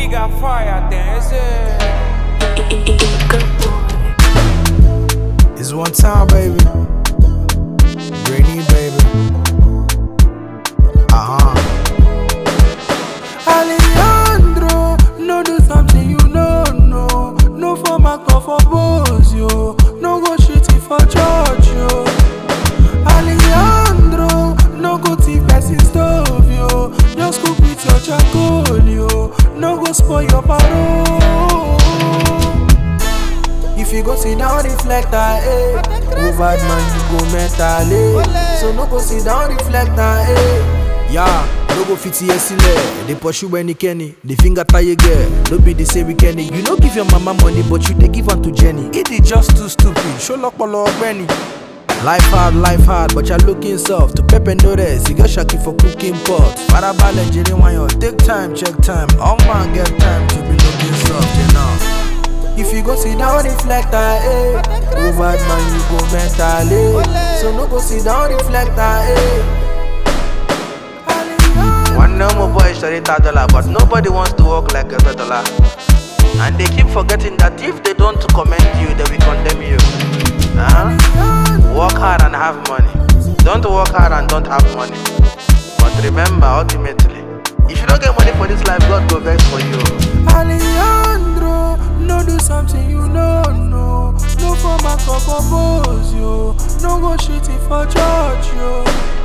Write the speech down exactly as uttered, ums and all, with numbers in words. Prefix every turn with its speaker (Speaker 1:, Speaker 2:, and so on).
Speaker 1: got fire then, is it?
Speaker 2: It's one time, baby. Greeny, baby. Uh-huh.
Speaker 3: Alejandro, no do something you know, no. No for my call for boss, yo. No go shitty for church, yo. Alejandro, no go thief person stove, yo. Just cook with your charcoal, yo. No go spoil your parole. If you go sit down reflector, eh. Over man you go mentally. So no go sit down reflector, eh.
Speaker 2: Yeah, no go fit here sile. They pursue any Kenny. The finger tie you girl. No be the same Kenny. You no give your mama money, but you they give am to Jenny. It is just too stupid. Show luck polo Benny. Life hard, life hard, but you're looking soft. To pep and notice, you got shaki for cooking pot. Father ball engineer why you take time, check time. All man get time to be looking soft, you know.
Speaker 3: If you go sit down reflector, eh. Over man you go mentally. So no go sit down reflector, eh.
Speaker 4: One normal boy study dollar, but nobody wants to work like a dollar. And they keep forgetting that if they don't commend you, they will condemn you. Uh-huh. Work hard and have money. Don't work hard and don't have money. But remember, ultimately, if you don't get money for this life, God go vex for you.
Speaker 3: Alejandro, no do something you know, no. No for my cup of boss, yo. No go shitty for church, yo.